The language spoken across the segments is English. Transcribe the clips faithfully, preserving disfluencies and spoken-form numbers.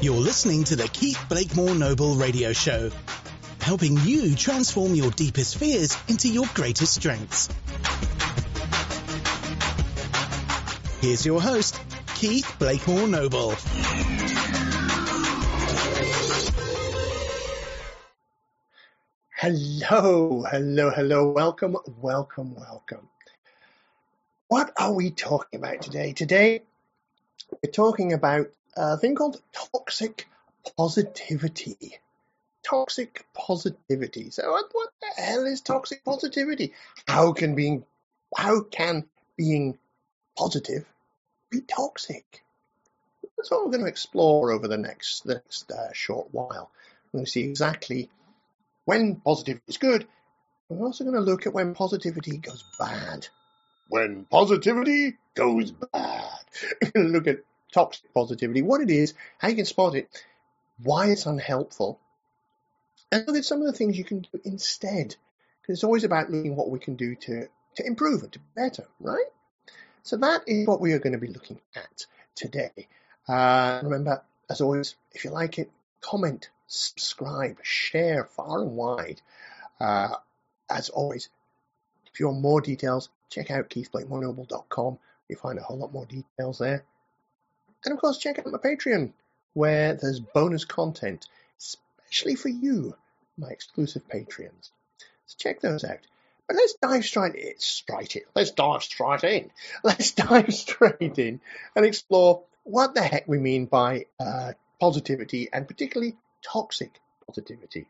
You're listening to the Keith Blakemore Noble Radio Show, helping you transform your deepest fears into your greatest strengths. Here's your host, Keith Blakemore Noble. Hello, hello, hello. Welcome, welcome, welcome. What are we talking about today? Today, we're talking about a thing called toxic positivity. Toxic positivity. So what, what the hell is toxic positivity? How can being, how can being positive be toxic? That's what we're going to explore over the next, the next uh, short while. We're going to see exactly when positivity is good. We're also going to look at when positivity goes bad. When positivity goes bad. We're going to look at toxic positivity, what it is, how you can spot it, why it's unhelpful, and look at some of the things you can do instead. Because it's always about looking at what we can do to, to improve and to better, right? So that is what we are going to be looking at today. Uh, remember, as always, if you like it, comment, subscribe, share far and wide. Uh, as always, if you want more details, check out keith blakemore noble dot com. You'll find a whole lot more details there. And of course, check out my Patreon, where there's bonus content, especially for you, my exclusive Patreons. So check those out. But let's dive straight in. Straight in. Let's dive straight in. Let's dive straight in and explore what the heck we mean by uh, positivity, and particularly toxic positivity.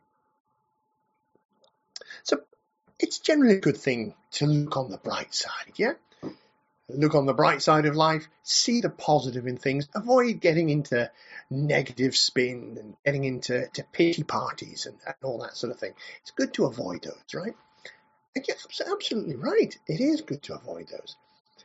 So it's generally a good thing to look on the bright side, yeah? Look on the bright side of life, see the positive in things, avoid getting into negative spin and getting into to pity parties and, and all that sort of thing. It's good to avoid those, right? And yes, absolutely right. It is good to avoid those.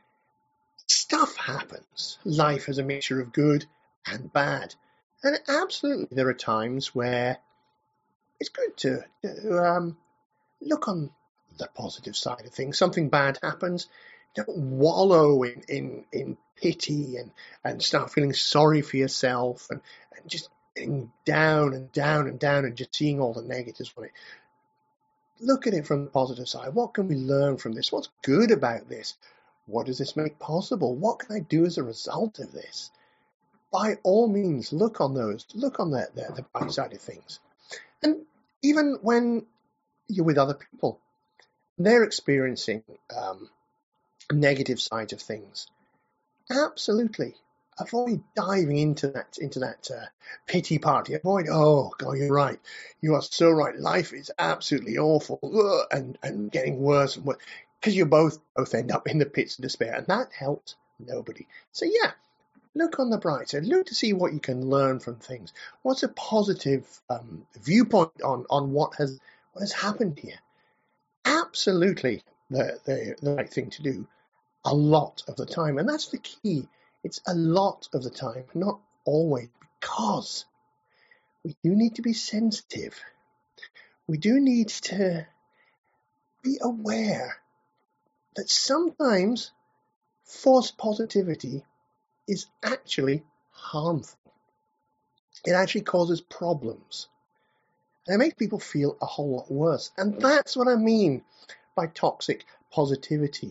Stuff happens. Life is a mixture of good and bad. And absolutely there are times where it's good to, to um, look on the positive side of things. Something bad happens. Don't wallow in, in, in pity and, and start feeling sorry for yourself and, and just getting down and down and down and just seeing all the negatives on it. Look at it from the positive side. What can we learn from this? What's good about this? What does this make possible? What can I do as a result of this? By all means, look on those. Look on the, the, the bright side of things. And even when you're with other people, they're experiencing um, negative sides of things. Absolutely. Avoid diving into that into that uh, pity party. Avoid, oh, God, you're right. You are so right. Life is absolutely awful. Ugh, and, and getting worse and worse. Because you both, both end up in the pits of despair. And that helps nobody. So, yeah, look on the bright side. Look to see what you can learn from things. What's a positive um, viewpoint on, on what has what has happened here? Absolutely the, the, the right thing to do. A lot of the time, and that's the key. It's a lot of the time, not always, because we do need to be sensitive. We do need to be aware that sometimes forced positivity is actually harmful. It actually causes problems, and it makes people feel a whole lot worse. And that's what I mean by toxic positivity.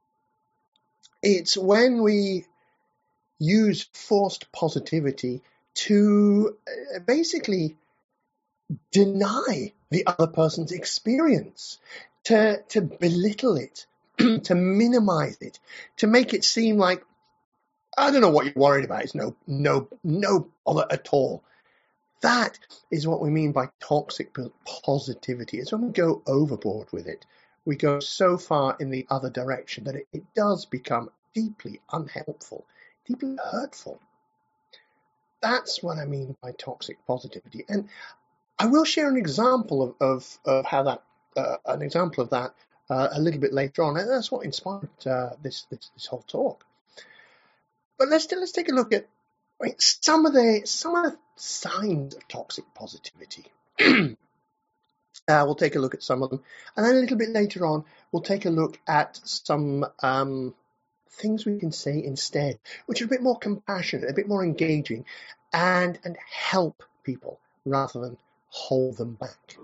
It's when we use forced positivity to basically deny the other person's experience, to, to belittle it, to minimize it, to make it seem like, I don't know what you're worried about. It's no, no, no bother at all. That is what we mean by toxic positivity. It's when we go overboard with it. We go so far in the other direction that it, it does become deeply unhelpful, deeply hurtful. That's what I mean by toxic positivity. And I will share an example of, of, of how that, uh, an example of that uh, a little bit later on. And that's what inspired uh, this, this this whole talk. But let's let's take a look at I mean, some of the some of the signs of toxic positivity. Uh, we'll take a look at some of them. And then a little bit later on, we'll take a look at some um, things we can say instead, which are a bit more compassionate, a bit more engaging, and, and help people rather than hold them back.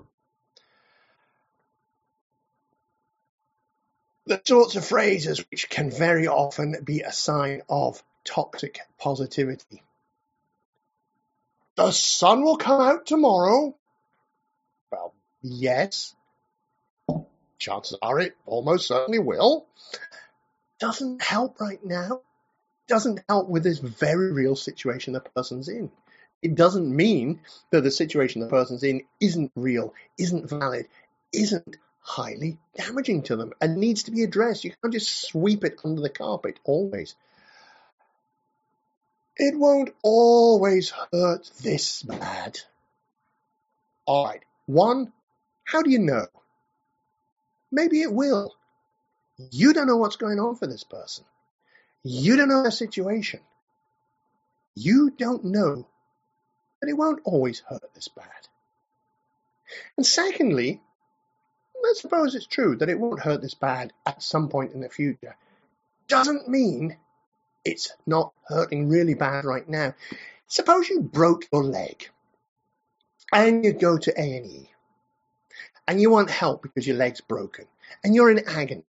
The sorts of phrases which can very often be a sign of toxic positivity. The sun will come out tomorrow. Well, yes. Chances are it almost certainly will. Doesn't help right now. Doesn't help with this very real situation the person's in. It doesn't mean that the situation the person's in isn't real, isn't valid, isn't highly damaging to them, and needs to be addressed. You can't just sweep it under the carpet always. It won't always hurt this bad. All right. One, how do you know? Maybe it will. You don't know what's going on for this person. You don't know their situation. You don't know that it won't always hurt this bad. And secondly, let's suppose it's true that it won't hurt this bad at some point in the future. Doesn't mean it's not hurting really bad right now. Suppose you broke your leg and you go to A and E and you want help because your leg's broken and you're in agony.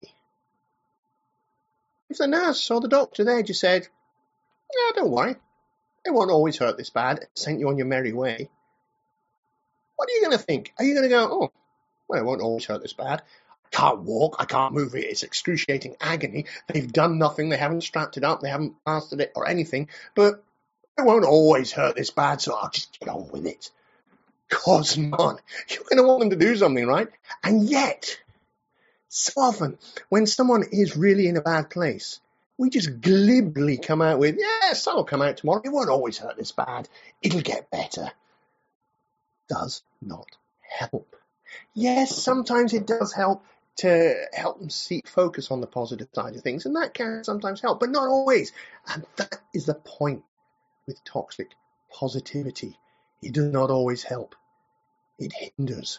If the nurse or the doctor there just said, "No, don't worry, it won't always hurt this bad," and sent you on your merry way, what are you going to think? Are you going to go, "Oh, well, it won't always hurt this bad. I can't walk, I can't move it, it's excruciating agony. They've done nothing, they haven't strapped it up, they haven't plastered it or anything, but it won't always hurt this bad, so I'll just get on with it." Of course not. You're going to want them to do something, right? And yet, so often, when someone is really in a bad place, we just glibly come out with, "Yes, that'll come out tomorrow. It won't always hurt this bad. It'll get better." Does not help. Yes, sometimes it does help to help them see, focus on the positive side of things, and that can sometimes help, but not always. And that is the point with toxic positivity. It does not always help. It hinders.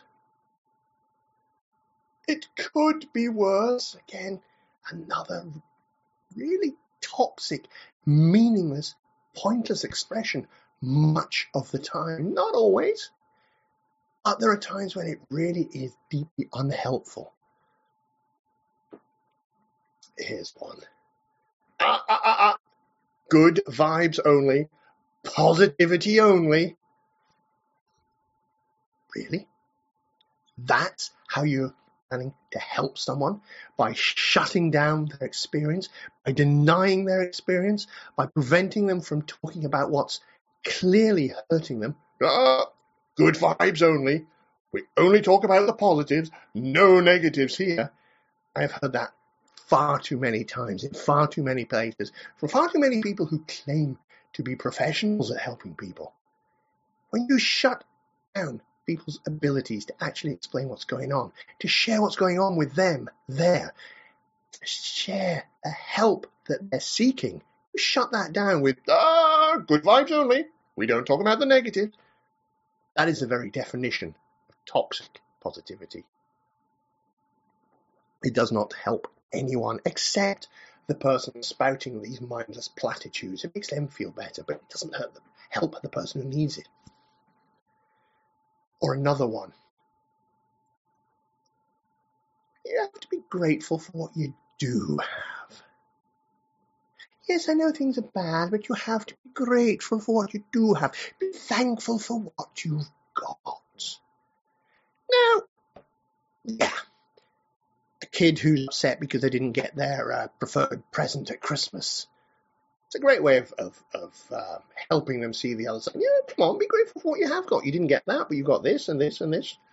It could be worse. Again, another really toxic, meaningless, pointless expression much of the time. Not always. But there are times when it really is deeply unhelpful. Here's one. Ah, ah, ah, ah. Good vibes only. Positivity only. Really? That's how you're planning to help someone? By shutting down their experience, by denying their experience, by preventing them from talking about what's clearly hurting them? Ah, good vibes only. We only talk about the positives, no negatives here. I've heard that far too many times, in far too many places, from far too many people who claim to be professionals at helping people. When you shut down people's abilities to actually explain what's going on, to share what's going on with them there, to share the help that they're seeking, you shut that down with, ah, good vibes only. We don't talk about the negatives. That is the very definition of toxic positivity. It does not help anyone except the person spouting these mindless platitudes. It makes them feel better, but it doesn't hurt them, help the person who needs it. Or another one. You have to be grateful for what you do have. Yes, I know things are bad, but you have to be grateful for what you do have. Be thankful for what you've got. Now, yeah, a kid who's upset because they didn't get their uh, preferred present at Christmas. It's a great way of, of, of um, helping them see the other side. Yeah, come on, be grateful for what you have got. You didn't get that, but you got this and this and this.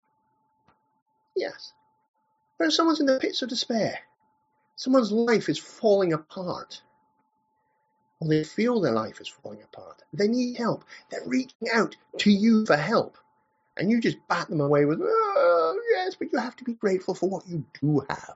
Yes. But if someone's in the pits of despair, someone's life is falling apart, or they feel their life is falling apart, they need help, they're reaching out to you for help, and you just bat them away with, oh, yes, but you have to be grateful for what you do have.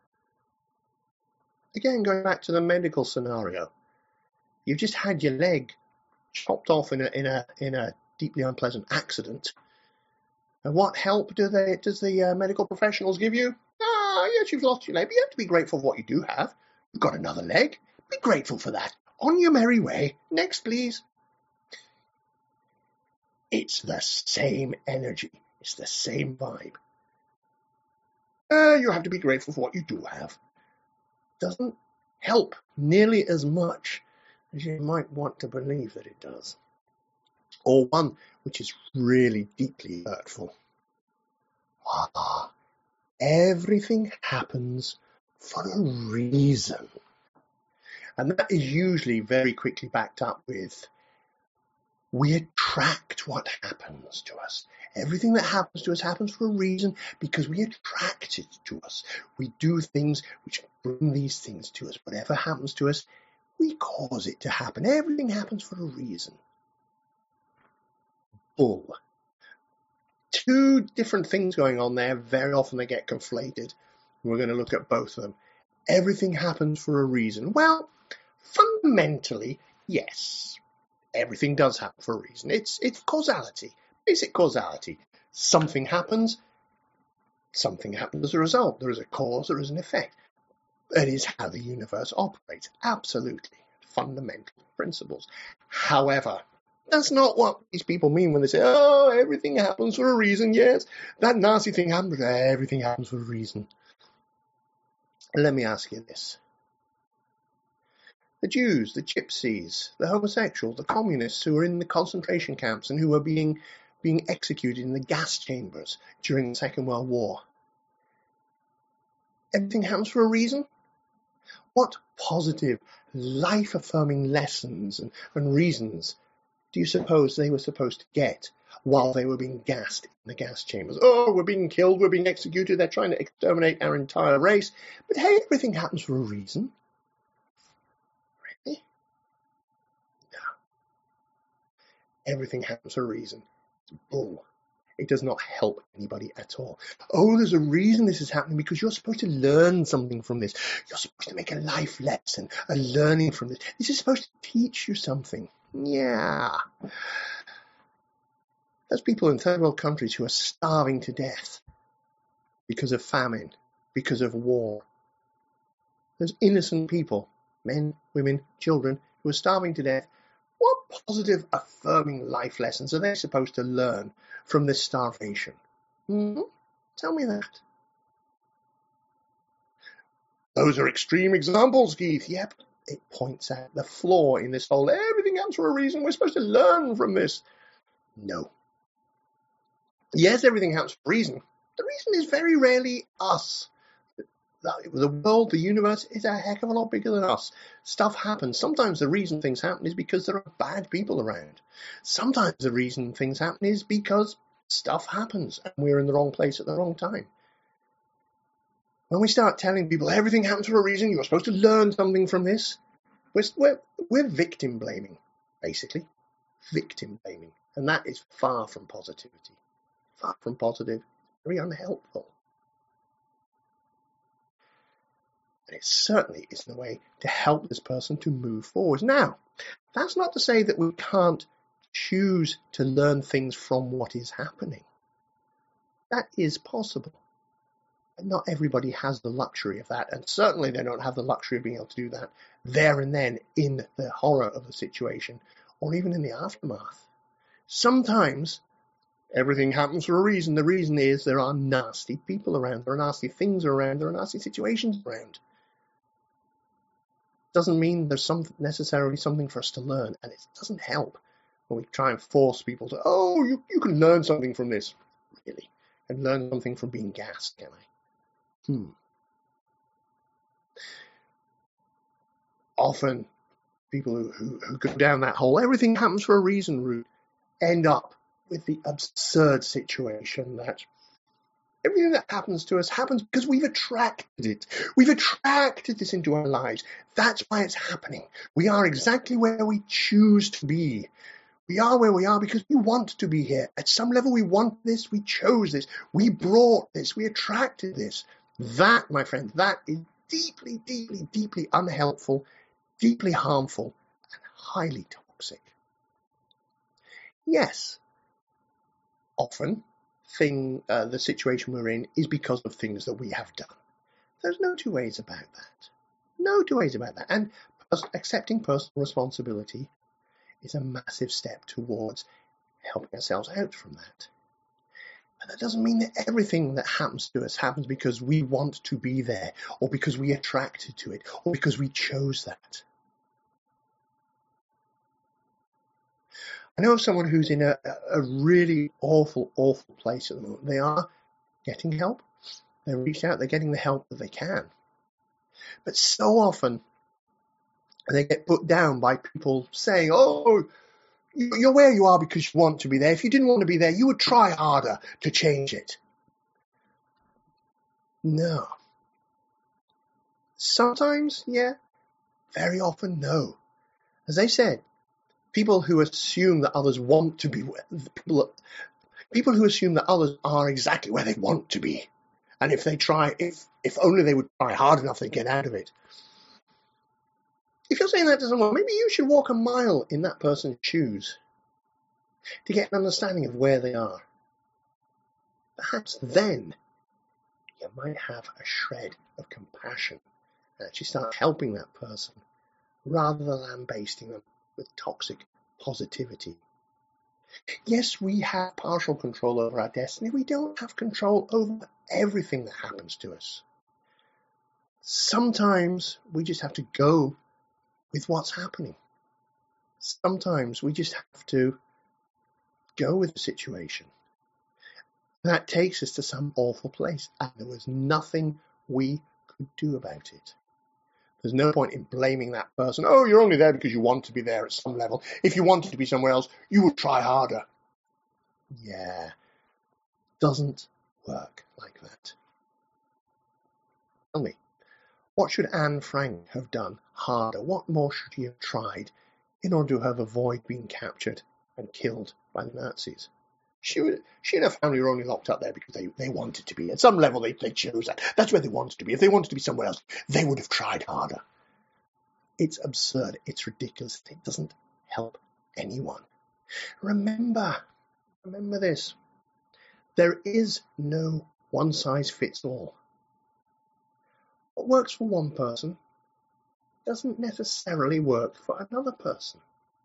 Again, going back to the medical scenario, you've just had your leg chopped off in a in a in a deeply unpleasant accident. And what help do they does the uh, medical professionals give you? Ah, yes, you've lost your leg, but you have to be grateful for what you do have. You've got another leg. Be grateful for that. On your merry way. Next, please. It's the same energy. It's the same vibe. Uh, you have to be grateful for what you do have. Doesn't help nearly as much as you might want to believe that it does. Or one which is really deeply hurtful. Ah, everything happens for a reason. And that is usually very quickly backed up with, we attract what happens to us. Everything that happens to us happens for a reason because we attract it to us. We do things which bring these things to us. Whatever happens to us, we cause it to happen. Everything happens for a reason. Bull. Two different things going on there. Very often they get conflated. We're going to look at both of them. Everything happens for a reason. Well, fundamentally, yes. Everything does happen for a reason. It's it's causality, basic causality. Something happens, something happens as a result. There is a cause, there is an effect. That is how the universe operates. Absolutely. Fundamental principles. However, that's not what these people mean when they say, oh, everything happens for a reason. Yes, that nasty thing happened, but everything happens for a reason. Let me ask you this. The Jews, the Gypsies, the homosexuals, the communists who were in the concentration camps and who were being, being executed in the gas chambers during the Second World War. Everything happens for a reason? What positive, life-affirming lessons and, and reasons do you suppose they were supposed to get while they were being gassed in the gas chambers? Oh, we're being killed, we're being executed, they're trying to exterminate our entire race. But hey, everything happens for a reason. Really? No. Everything happens for a reason. It's bull. It does not help anybody at all. Oh, there's a reason this is happening because you're supposed to learn something from this. You're supposed to make a life lesson, a learning from this. This is supposed to teach you something. Yeah. There's people in third world countries who are starving to death because of famine, because of war. There's innocent people, men, women, children, who are starving to death. What positive, affirming life lessons are they supposed to learn from this starvation? Mm-hmm. Tell me that. Those are extreme examples, Keith. Yep. It points out the flaw in this whole, everything happens for a reason, we're supposed to learn from this. No. Yes, everything happens for a reason. The reason is very rarely us. The world, the universe is a heck of a lot bigger than us. Stuff happens. Sometimes the reason things happen is because there are bad people around. Sometimes the reason things happen is because stuff happens and we're in the wrong place at the wrong time. When we start telling people everything happens for a reason, you're supposed to learn something from this, we're, we're, we're victim blaming, basically. Victim blaming. And that is far from positivity. Far from positive. Very unhelpful. And it certainly isn't a way to help this person to move forward. Now, that's not to say that we can't choose to learn things from what is happening. That is possible. But not everybody has the luxury of that, and certainly they don't have the luxury of being able to do that there and then in the horror of the situation, or even in the aftermath. Sometimes everything happens for a reason. The reason is there are nasty people around, there are nasty things around, there are nasty situations around. Doesn't mean there's some necessarily something for us to learn, and it doesn't help when we try and force people to, oh, you, you can learn something from this. Really? And learn something from being gassed, can I? Hmm. Often, people who, who, who go down that hole, everything happens for a reason route, end up with the absurd situation that everything that happens to us happens because we've attracted it. We've attracted this into our lives. That's why it's happening. We are exactly where we choose to be. We are where we are because we want to be here. At some level, we want this. We chose this. We brought this. We attracted this. That, my friend, that is deeply, deeply, deeply unhelpful, deeply harmful, and highly toxic. Yes, often thing, uh, the situation we're in is because of things that we have done. There's no two ways about that. No two ways about that. And pers- accepting personal responsibility is a massive step towards helping ourselves out from that. But that doesn't mean that everything that happens to us happens because we want to be there, or because we attracted to it, or because we chose that. I know of someone who's in a, a really awful, awful place at the moment. They are getting help. They reach out, they're getting the help that they can. But so often they get put down by people saying, oh, you're where you are because you want to be there. If you didn't want to be there, you would try harder to change it. No. Sometimes, yeah. Very often, no. As I said, people who assume that others want to be, people, people who assume that others are exactly where they want to be. And if they try, if, if only they would try hard enough, they'd get out of it. If you're saying that to someone, maybe you should walk a mile in that person's shoes to get an understanding of where they are. Perhaps then you might have a shred of compassion and actually start helping that person rather than lambasting them with toxic positivity. Yes, we have partial control over our destiny. We don't have control over everything that happens to us. Sometimes we just have to go with what's happening. Sometimes we just have to go with the situation. That takes us to some awful place, and there was nothing we could do about it. There's no point in blaming that person. Oh, you're only there because you want to be there at some level. If you wanted to be somewhere else, you would try harder. Yeah, doesn't work like that. Tell me, what should Anne Frank have done harder? What more should she have tried in order to have avoided being captured and killed by the Nazis? She, she and her family were only locked up there because they, they wanted to be. At some level, they, they chose that. That's where they wanted to be. If they wanted to be somewhere else, they would have tried harder. It's absurd. It's ridiculous. It doesn't help anyone. Remember, remember this. There is no one-size-fits-all. What works for one person doesn't necessarily work for another person.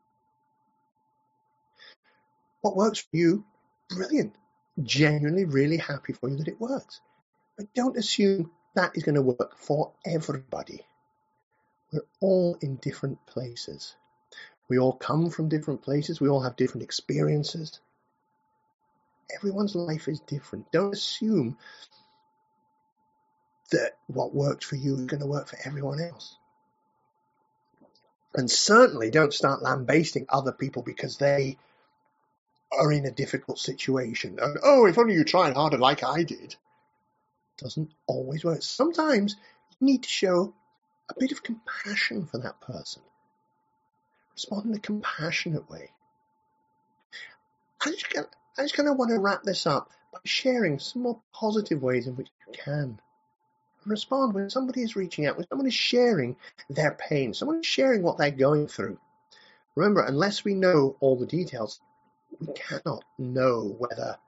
What works for you, brilliant. Genuinely really happy for you that it works. But don't assume that is going to work for everybody. We're all in different places. We all come from different places. We all have different experiences. Everyone's life is different. Don't assume that what works for you is going to work for everyone else. And certainly don't start lambasting other people because they are in a difficult situation. And, oh, if only you tried harder like I did. Doesn't always work. Sometimes you need to show a bit of compassion for that person. Respond in a compassionate way. I just, I just kind of want to wrap this up by sharing some more positive ways in which you can respond when somebody is reaching out, when someone is sharing their pain, someone is sharing what they're going through. Remember, unless we know all the details, we cannot know whether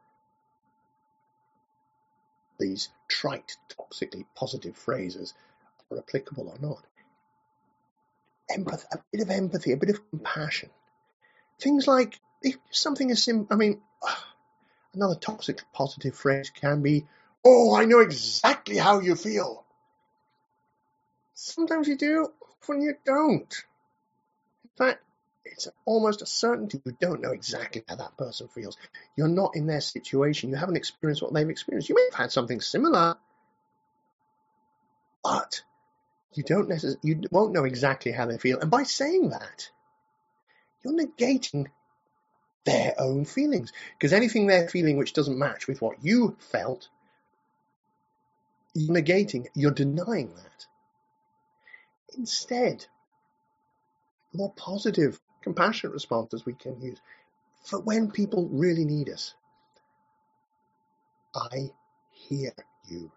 these trite, toxically positive phrases are applicable or not. Empathy, a bit of empathy, a bit of compassion. Things like, if something is simple, I mean, another toxic positive phrase can be, oh, I know exactly how you feel. Sometimes you do, often you don't. In fact, it's almost a certainty you don't know exactly how that person feels. You're not in their situation. You haven't experienced what they've experienced. You may have had something similar, but you don't necessarily, you won't know exactly how they feel. And by saying that, you're negating their own feelings. Because anything they're feeling which doesn't match with what you felt, you're negating, you're denying that. Instead, more positive, compassionate responses we can use for when people really need us. I hear you.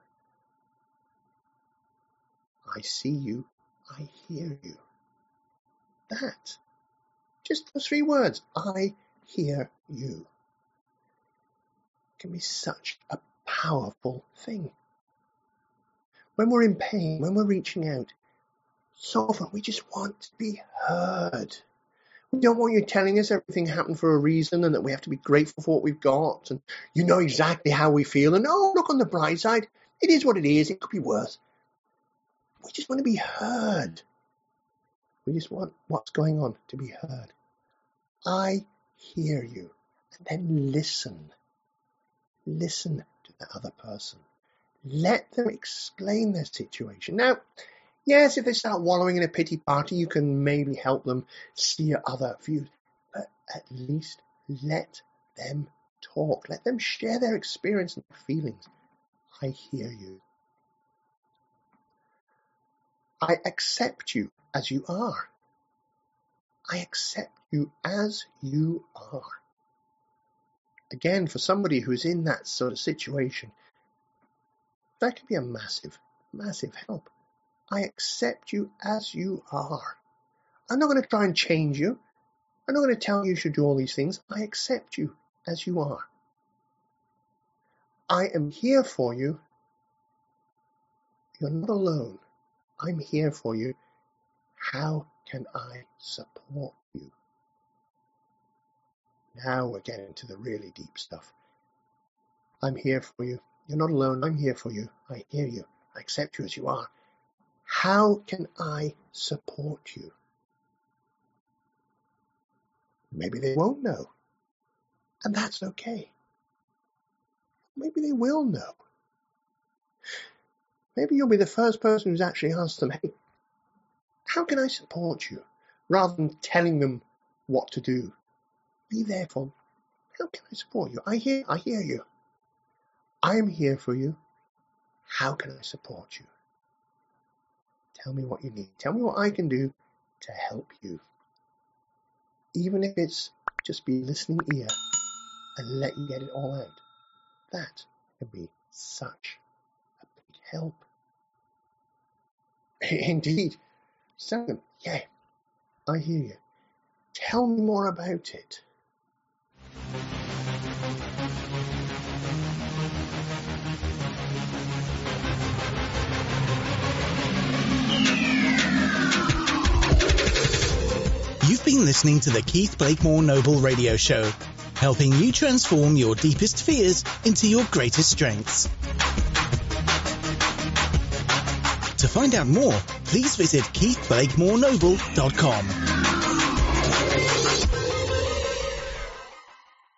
I see you. I hear you. That, just those three words, I hear you, can be such a powerful thing. When we're in pain, when we're reaching out, So often we just want to be heard. We don't want you telling us everything happened for a reason and that we have to be grateful for what we've got and you know exactly how we feel and oh, look on the bright side. It is what it is. It could be worse. We just want to be heard. We just want what's going on to be heard. I hear you. And then listen. Listen to the other person. Let them explain their situation. Now, yes, if they start wallowing in a pity party, you can maybe help them see other views. But at least let them talk. Let them share their experience and their feelings. I hear you. I accept you as you are. I accept you as you are. Again, for somebody who's in that sort of situation, that can be a massive, massive help. I accept you as you are. I'm not going to try and change you. I'm not going to tell you you should do all these things. I accept you as you are. I am here for you. You're not alone. I'm here for you. How can I support you? Now we're getting to the really deep stuff. I'm here for you. You're not alone. I'm here for you. I hear you. I accept you as you are. How can I support you? Maybe they won't know. And that's okay. Maybe they will know. Maybe you'll be the first person who's actually asked them, hey, how can I support you? Rather than telling them what to do. Be there for them. How can I support you? I hear, I hear you. I am here for you. How can I support you? Tell me what you need. Tell me what I can do to help you. Even if it's just be a listening ear and let you get it all out. That can be such a big help. Indeed. Tell them, yeah, I hear you. Tell me more about it. You've been listening to the Keith Blakemore Noble Radio Show, helping you transform your deepest fears into your greatest strengths. To find out more, please visit keith blakemore noble dot com.